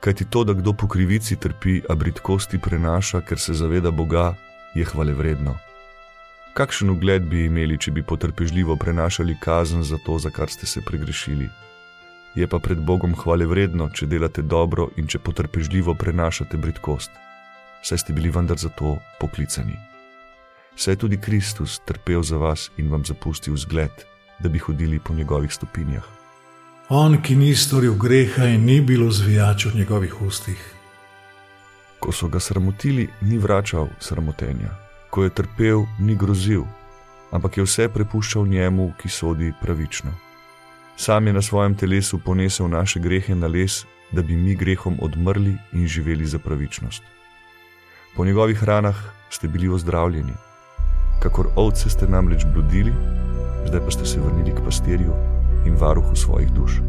Kajti to, da kdo po krivici trpi, a bridkosti prenaša, ker se zaveda Boga, je hvalevredno. Kakšen ugled bi imeli, če bi potrpežljivo prenašali kazen za to, za kar ste se pregrešili? Je pa pred Bogom hvalevredno, če delate dobro in če potrpežljivo prenašate bridkost, saj ste bili vendar za to poklicani. Saj je tudi Kristus trpel za vas in vam zapustil zgled, da bi hodili po njegovih stopinjah. On, ki ni storil greha in ni bilo zvijač v njegovih ustih. Ko so ga sramotili, ni vračal sramotenja. Ko je trpel, ni grozil, ampak je vse prepuščal njemu, ki sodi pravično. Sam je na svojem telesu ponesel naše grehe na les, da bi mi grehom odmrli in živeli za pravičnost. Po njegovih ranah ste bili ozdravljeni. Kakor ovce ste namreč bludili, zdaj pa ste se vrnili k pastirju in varuhu svojih duš.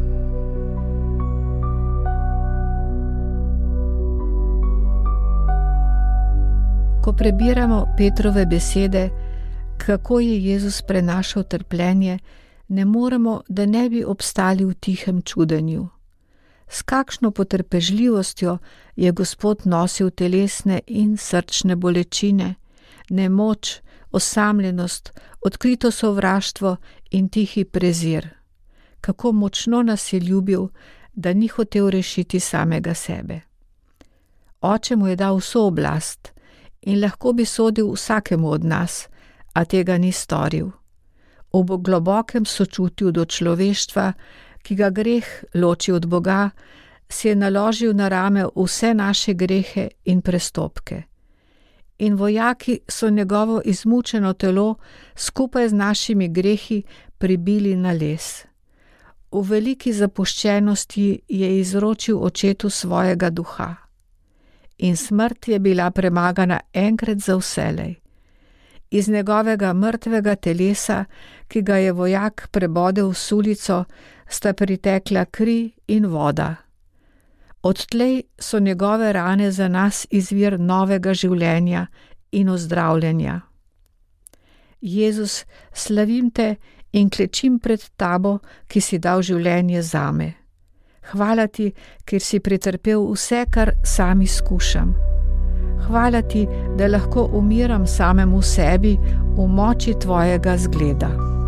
Ko prebiramo Petrove besede, kako je Jezus prenašal trpljenje, ne moremo, da ne bi obstali v tihem čudenju. S kakšno potrpežljivostjo je Gospod nosil telesne in srčne bolečine, nemoč, osamljenost, odkrito sovraštvo in tihi prezir. Kako močno nas je ljubil, da ni hotel rešiti samega sebe. Oče mu je dal vso oblast in lahko bi sodil vsakemu od nas, a tega ni storil. V globokem sočutju do človeštva, ki ga greh loči od Boga, si je naložil na rame vse naše grehe in prestopke. In vojaki so njegovo izmučeno telo skupaj z našimi grehi pribili na les. V veliki zapuščenosti je izročil očetu svojega duha. In smrt je bila premagana enkrat za vselej. Iz njegovega mrtvega telesa, ki ga je vojak prebodel v sulico, sta pritekla kri in voda. Odtlej so njegove rane za nas izvir novega življenja in ozdravljenja. Jezus, slavim te in klečim pred tabo, ki si dal življenje zame. Hvala ti, ker si pretrpel vse, kar sam izkušam. Hvala ti, da lahko umiram samemu sebi v moči tvojega zgleda.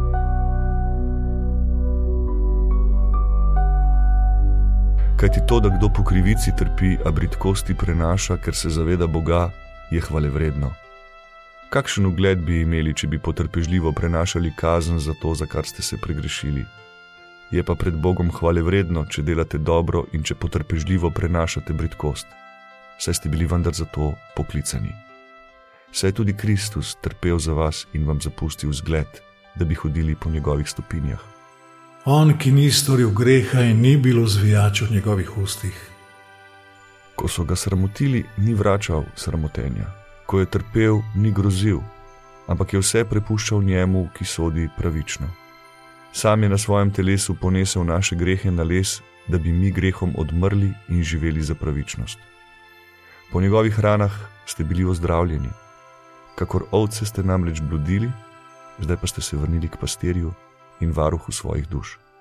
Kajti to, da kdo po krivici trpi, a bridkosti prenaša, ker se zaveda Boga, je hvalevredno. Kakšen ugled bi imeli, če bi potrpežljivo prenašali kazen za to, za kar ste se pregrešili? Je pa pred Bogom hvalevredno, če delate dobro in če potrpežljivo prenašate bridkost, saj ste bili vendar za to poklicani. Saj je tudi Kristus trpel za vas in vam zapustil zgled, da bi hodili po njegovih stopinjah. On, ki ni storil greha in ni bilo zvijač v njegovih ustih. Ko so ga sramotili, ni vračal sramotenja. Ko je trpel, ni grozil, ampak je vse prepuščal njemu, ki sodi pravično. Sam je na svojem telesu ponesel naše grehe na les, da bi mi grehom odmrli in živeli za pravičnost. Po njegovih ranah ste bili ozdravljeni. Kakor ovce ste namreč bludili, zdaj pa ste se vrnili k pastirju in varuhu svojih duš.